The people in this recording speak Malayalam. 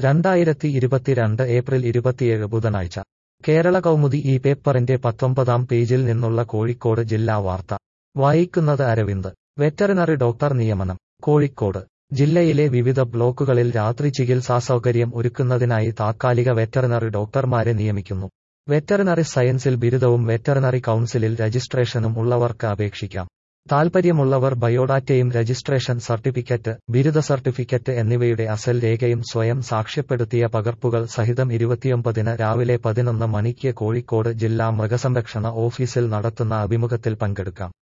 2022 ഏപ്രിൽ 27 ബുധനാഴ്ച കേരള കൗമുദി ഈ പേപ്പറിന്റെ 19-ാം പേജിൽ നിന്നുള്ള കോഴിക്കോട് ജില്ലാ വാർത്ത വായിക്കുന്നത് അരവിന്ദ്. വെറ്ററിനറി ഡോക്ടർ നിയമനം. കോഴിക്കോട് ജില്ലയിലെ വിവിധ ബ്ലോക്കുകളിൽ രാത്രി ചികിത്സാസൗകര്യം ഒരുക്കുന്നതിനായി താത്കാലിക വെറ്ററിനറി ഡോക്ടർമാരെ നിയമിക്കുന്നു. വെറ്ററിനറി സയൻസിൽ ബിരുദവും വെറ്ററിനറി കൗൺസിലിൽ രജിസ്ട്രേഷനും ഉള്ളവർക്ക് അപേക്ഷിക്കാം. താൽപ്പര്യമുള്ളവർ ബയോഡാറ്റയും രജിസ്ട്രേഷൻ സർട്ടിഫിക്കറ്റ്, ബിരുദ സർട്ടിഫിക്കറ്റ് എന്നിവയുടെ അസൽ രേഖയും സ്വയം സാക്ഷ്യപ്പെടുത്തിയ പകർപ്പുകൾ സഹിതം 29-ന് രാവിലെ 11 മണിക്ക് കോഴിക്കോട് ജില്ലാ മൃഗസംരക്ഷണ ഓഫീസിൽ നടത്തുന്ന അഭിമുഖത്തിൽ പങ്കെടുക്കാം.